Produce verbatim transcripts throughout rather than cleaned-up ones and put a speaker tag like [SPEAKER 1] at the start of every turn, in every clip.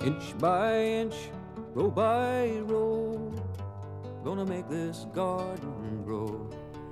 [SPEAKER 1] Inch by inch, row by row, gonna make this garden grow.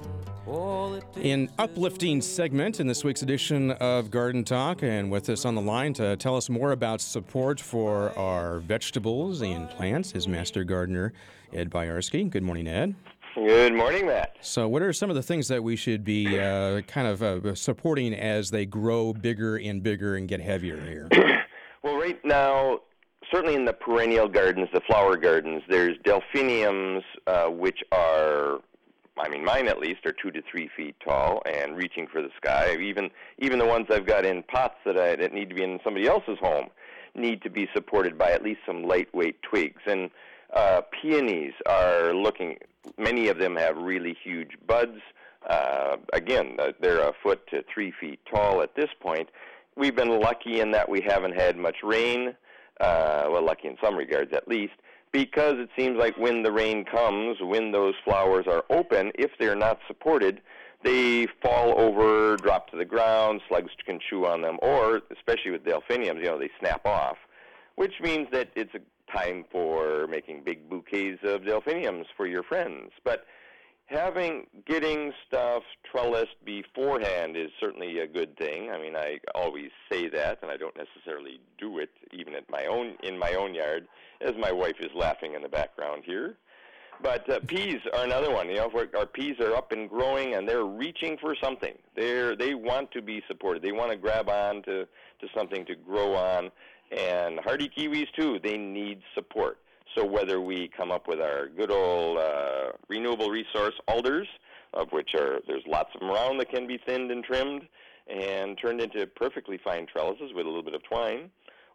[SPEAKER 2] An uplifting segment in this week's edition of Garden Talk, and with us on the line to tell us more about support for our vegetables and plants is Master Gardener Ed Boyarsky. Good morning, Ed.
[SPEAKER 3] Good morning, Matt.
[SPEAKER 2] So what are some of the things that we should be uh, kind of uh, supporting as they grow bigger and bigger and get heavier here?
[SPEAKER 3] Well, right now, certainly in the perennial gardens, the flower gardens, there's delphiniums, uh, which are, I mean, mine at least, are two to three feet tall and reaching for the sky. Even even the ones I've got in pots that, I, that need to be in somebody else's home need to be supported by at least some lightweight twigs. And uh, peonies are looking, many of them have really huge buds. Uh, again, they're a foot to three feet tall at this point. We've been lucky in that we haven't had much rain, uh, well, lucky in some regards at least, because it seems like when the rain comes, when those flowers are open, if they're not supported, they fall over, drop to the ground, slugs can chew on them, or, especially with delphiniums, you know, they snap off, which means that it's a time for making big bouquets of delphiniums for your friends. But having, getting stuff trellised beforehand is certainly a good thing. I mean, I always say that, and I don't necessarily do it, even at my own, in my own yard, as my wife is laughing in the background here. But uh, peas are another one. You know, if our peas are up and growing, and they're reaching for something. They're they want to be supported. They want to grab on to, to something to grow on. And hardy kiwis, too, they need support. So whether we come up with our good old uh, renewable resource alders, of which are there's lots of them around that can be thinned and trimmed and turned into perfectly fine trellises with a little bit of twine,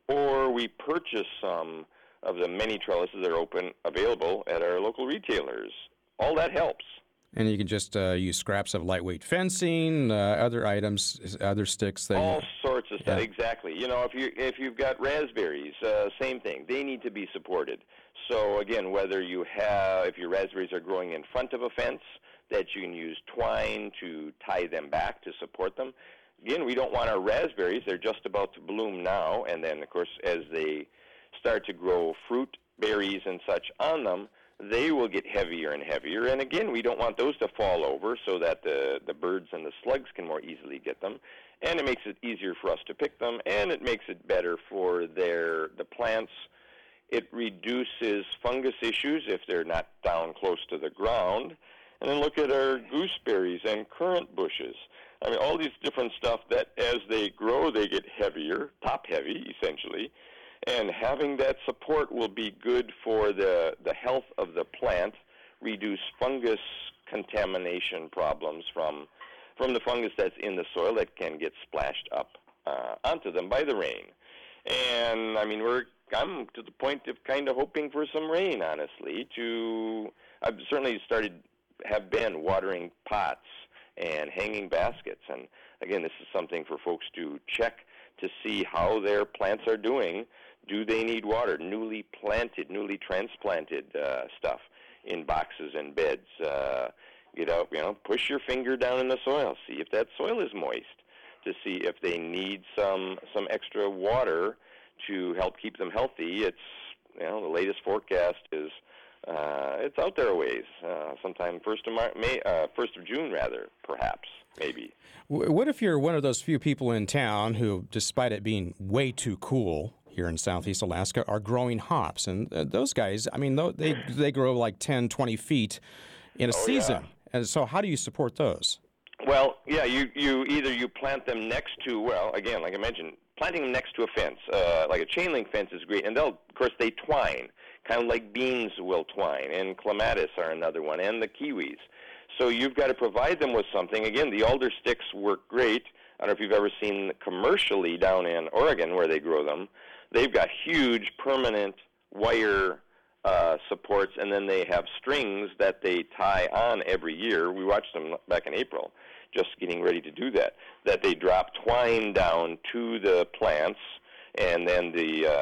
[SPEAKER 3] or we purchase some of the many trellises that are open available at our local retailers. All that helps.
[SPEAKER 2] And you can just uh, use scraps of lightweight fencing, uh, other items, other sticks. That
[SPEAKER 3] All sorts of stuff,
[SPEAKER 2] yeah.
[SPEAKER 3] Exactly. You know, if you if you've got raspberries, uh, same thing. They need to be supported. So again, whether you have, if your raspberries are growing in front of a fence, that you can use twine to tie them back to support them. Again, we don't want our raspberries. They're just about to bloom now, and then of course as they start to grow fruit, berries, and such on them, they will get heavier and heavier. And again, we don't want those to fall over so that the, the birds and the slugs can more easily get them. And it makes it easier for us to pick them, and it makes it better for their the plants. It reduces fungus issues if they're not down close to the ground. And then look at our gooseberries and currant bushes. I mean, all these different stuff that as they grow, they get heavier, top heavy, essentially. And having that support will be good for the, the health of the plant, reduce fungus contamination problems from from the fungus that's in the soil that can get splashed up uh, onto them by the rain. And, I mean, we're I'm to the point of kind of hoping for some rain, honestly. To I've certainly started, have been watering pots and hanging baskets. And, again, this is something for folks to check to see how their plants are doing. Do they need water? Newly planted, newly transplanted uh, stuff in boxes and beds. Uh, get out, you know, push your finger down in the soil. See if that soil is moist. To see if they need some some extra water to help keep them healthy. It's, you know, the latest forecast is uh, it's out there a ways. Uh, sometime first of Mar- May, uh, first of June, rather, perhaps, maybe.
[SPEAKER 2] What if you're one of those few people in town who, despite it being way too cool here in southeast Alaska, are growing hops? And uh, those guys, I mean, they they grow like ten, twenty feet in a
[SPEAKER 3] oh,
[SPEAKER 2] season.
[SPEAKER 3] Yeah.
[SPEAKER 2] And so how do you support those?
[SPEAKER 3] Well, yeah, you, you either you plant them next to, well, again, like I mentioned, planting them next to a fence, uh, like a chain link fence is great. And they'll, of course, they twine, kind of like beans will twine, and clematis are another one, and the kiwis. So you've got to provide them with something. Again, the alder sticks work great. I don't know if you've ever seen commercially down in Oregon where they grow them. They've got huge permanent wire uh, supports, and then they have strings that they tie on every year. We watched them back in April, just getting ready to do that, that they drop twine down to the plants, and then the uh,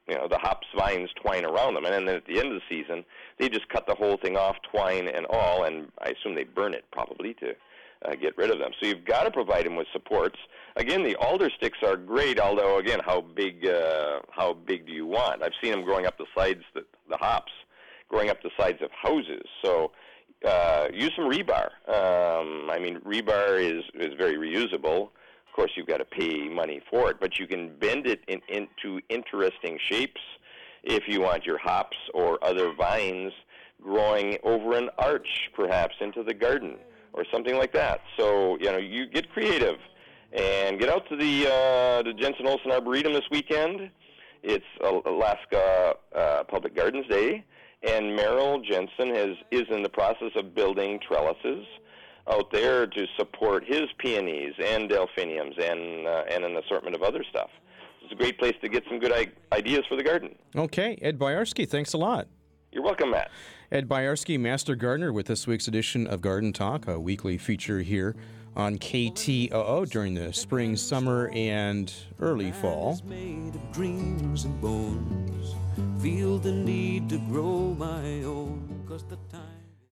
[SPEAKER 3] you know, the hops vines twine around them. And then at the end of the season, they just cut the whole thing off, twine and all, and I assume they burn it probably to uh, get rid of them. So you've got to provide them with supports. Again, the alder sticks are great, although, again, how big uh, how big do you want? I've seen them growing up the sides, the, the hops, growing up the sides of houses. So uh, use some rebar. Um, I mean, rebar is, is very reusable. Of course, you've got to pay money for it, but you can bend it in, into interesting shapes if you want your hops or other vines growing over an arch, perhaps, into the garden or something like that. So, you know, you get creative and get out to the uh, the Jensen Olson Arboretum this weekend. It's Alaska uh, Public Gardens Day, and Merrill Jensen has, is in the process of building trellises out there to support his peonies and delphiniums and uh, and an assortment of other stuff. It's a great place to get some good I- ideas for the garden.
[SPEAKER 2] Okay, Ed Boyarsky, thanks a lot.
[SPEAKER 3] You're welcome, Matt.
[SPEAKER 2] Ed Boyarsky, Master Gardener, with this week's edition of Garden Talk, a weekly feature here on K T O O during the spring, summer, and early fall.
[SPEAKER 1] Made of dreams and bones. Feel the need to grow my own, 'cause the time